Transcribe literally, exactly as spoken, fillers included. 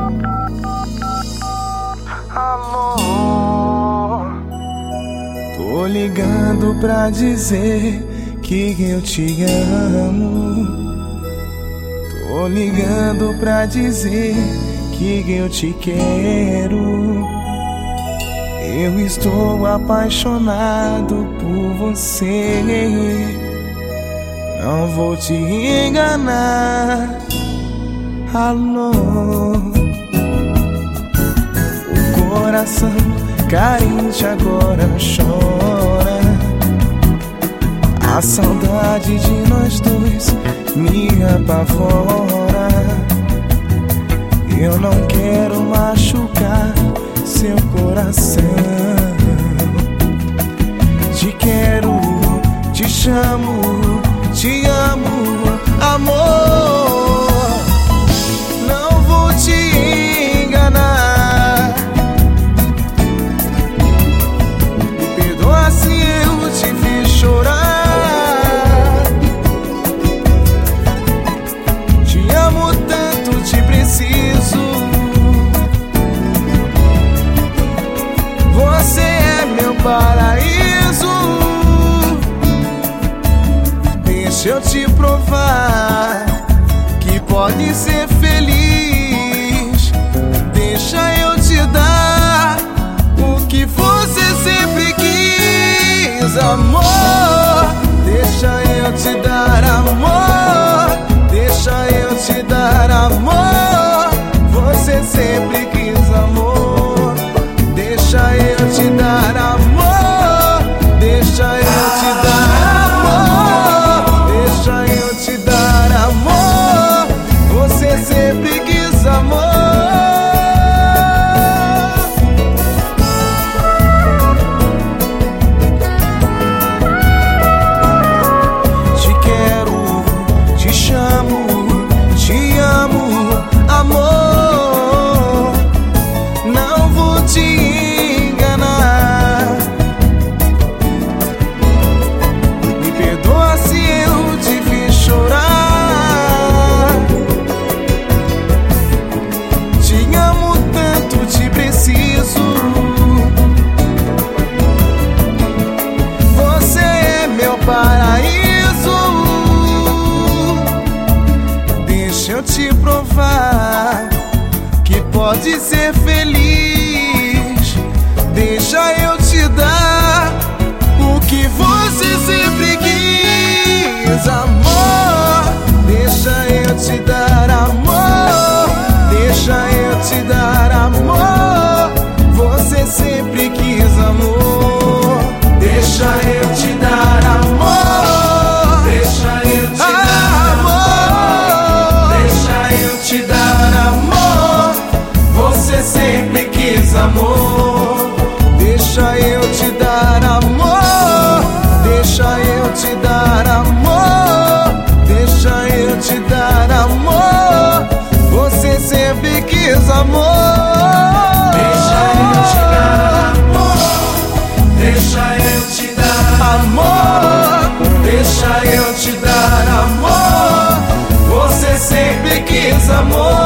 Amor, tô ligando pra dizer que eu te amo. Tô ligando pra dizer que eu te quero. Eu estou apaixonado por você. Não vou te enganar. Alô, o coração carente agora chora. A saudade de nós dois me apavora. Eu não quero machucar seu coração. Te quero, te chamo, te amo, amor. Não vou te enganar. Me perdoa se eu te fiz chorar. Te amo tanto, te preciso. Você é meu paraíso. Deixa eu te provar que pode ser feliz. Deixa eu te dar o que você sempre quis, amor. Deixa eu te dar amor. Deixa eu te dar amor. Você sempre quis amor. Deixa eu te dar amor. Deixa eu te dar amor. Deixa eu te dar amor. Você sempre quis amor. Te quero, te chamo, te amo, amor. Não vou te enganar. Me perdoa se eu te fiz chorar. Te amo tanto, te preciso. Você é meu paraíso. Deixa eu te provar que pode ser feliz. Deixa eu te dar o que você sempre quis, amor. Deixa eu te dar amor. Deixa eu te dar amor. Você sempre quis amor. Deixa eu te dar amor. Deixa eu te dar amor. Deixa eu te dar amor. Você sempre quis amor. Deixa eu te dar amor. Deixa eu te dar amor. Deixa eu te dar amor. Você sempre quis amor. Deixa eu te dar amor. Deixa eu te dar Amor, Deixa eu te dar amor. Você sempre quis amor.